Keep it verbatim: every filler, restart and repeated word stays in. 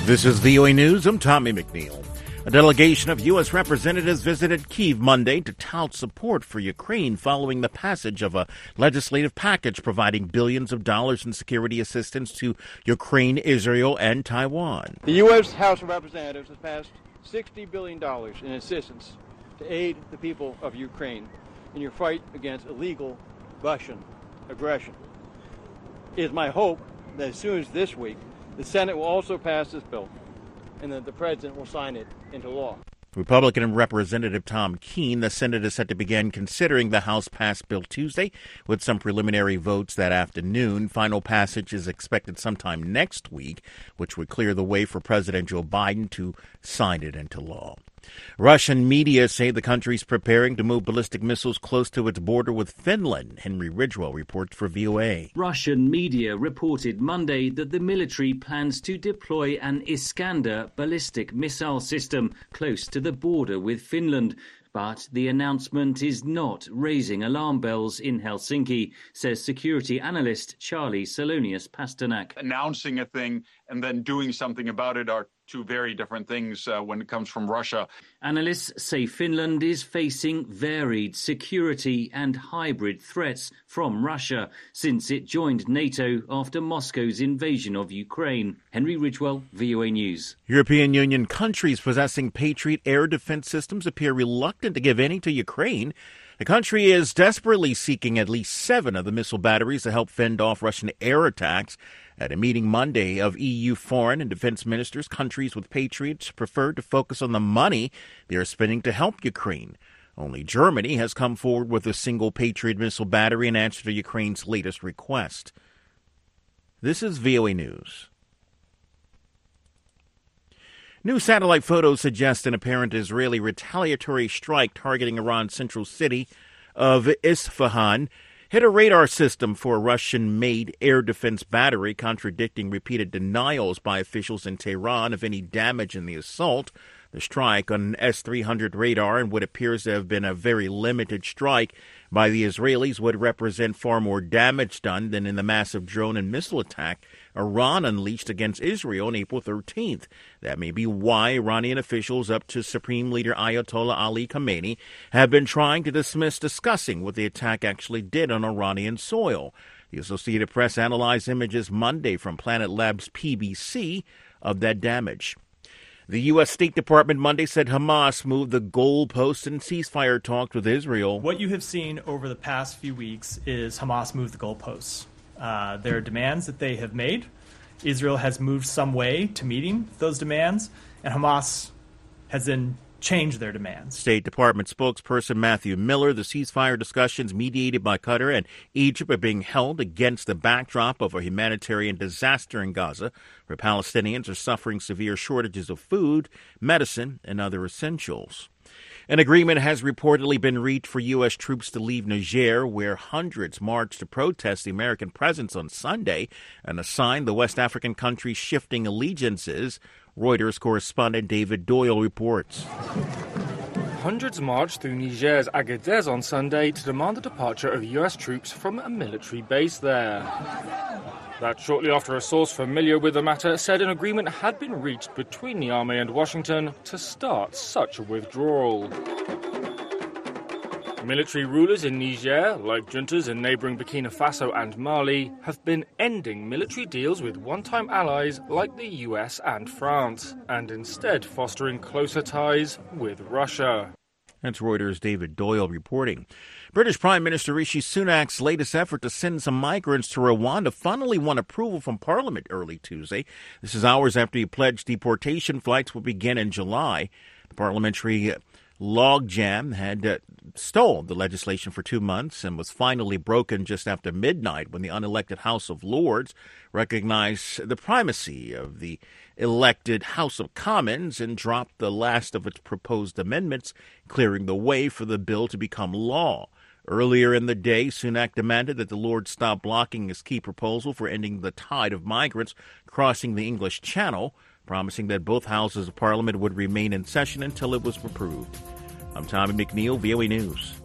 This is V O A News. I'm Tommy McNeil. A delegation of U S representatives visited Kyiv Monday to tout support for Ukraine following the passage of a legislative package providing billions of dollars in security assistance to Ukraine, Israel, and Taiwan. The U S House of Representatives has passed sixty billion dollars in assistance to aid the people of Ukraine in your fight against illegal Russian aggression. It is my hope that as soon as this week, the Senate will also pass this bill and that the President will sign it into law. Republican Representative Tom Keene, the Senate is set to begin considering the House-passed bill Tuesday with some preliminary votes that afternoon. Final passage is expected sometime next week, which would clear the way for President Joe Biden to sign it into law. Russian media say the country is preparing to move ballistic missiles close to its border with Finland. Henry Ridgewell reports for V O A. Russian media reported Monday that the military plans to deploy an Iskander ballistic missile system close to the border with Finland. But the announcement is not raising alarm bells in Helsinki, says security analyst Charlie Salonius Pasternak. Announcing a thing and then doing something about it are two very different things uh, when it comes from Russia. Analysts say Finland is facing varied security and hybrid threats from Russia since it joined NATO after Moscow's invasion of Ukraine. Henry Ridgewell, V O A News. European Union countries possessing Patriot air defense systems appear reluctant to give any to Ukraine. The country is desperately seeking at least seven of the missile batteries to help fend off Russian air attacks. At a meeting Monday of E U foreign and defense ministers, countries with Patriots preferred to focus on the money they are spending to help Ukraine. Only Germany has come forward with a single Patriot missile battery in answer to Ukraine's latest request. This is V O A News. New satellite photos suggest an apparent Israeli retaliatory strike targeting Iran's central city of Isfahan hit a radar system for a Russian-made air defense battery, contradicting repeated denials by officials in Tehran of any damage in the assault. The strike on an S three hundred radar and what appears to have been a very limited strike by the Israelis would represent far more damage done than in the massive drone and missile attack Iran unleashed against Israel on April thirteenth. That may be why Iranian officials up to Supreme Leader Ayatollah Ali Khamenei have been trying to dismiss discussing what the attack actually did on Iranian soil. The Associated Press analyzed images Monday from Planet Labs P B C of that damage. The U S. State Department Monday said Hamas moved the goalposts in ceasefire talks with Israel. What you have seen over the past few weeks is Hamas move the goalposts. Uh, there are demands that they have made. Israel has moved some way to meeting those demands, and Hamas has then changed their demands. State Department spokesperson Matthew Miller, the ceasefire discussions mediated by Qatar and Egypt are being held against the backdrop of a humanitarian disaster in Gaza, where Palestinians are suffering severe shortages of food, medicine, and other essentials. An agreement has reportedly been reached for U S troops to leave Niger, where hundreds marched to protest the American presence on Sunday and assign the West African country's shifting allegiances. Reuters correspondent David Doyle reports. Hundreds marched through Niger's Agadez on Sunday to demand the departure of U S troops from a military base there. That shortly after a source familiar with the matter said an agreement had been reached between Niamey and Washington to start such a withdrawal. Military rulers in Niger, like juntas in neighbouring Burkina Faso and Mali, have been ending military deals with one-time allies like the U S and France, and instead fostering closer ties with Russia. That's Reuters' David Doyle reporting. British Prime Minister Rishi Sunak's latest effort to send some migrants to Rwanda finally won approval from Parliament early Tuesday. This is hours after he pledged deportation flights would begin in July. The parliamentary logjam had uh, stalled the legislation for two months and was finally broken just after midnight when the unelected House of Lords recognized the primacy of the elected House of Commons and dropped the last of its proposed amendments, clearing the way for the bill to become law. Earlier in the day, Sunak demanded that the Lords stop blocking his key proposal for ending the tide of migrants crossing the English Channel, promising that both houses of Parliament would remain in session until it was approved. I'm Tommy McNeil, V O A News.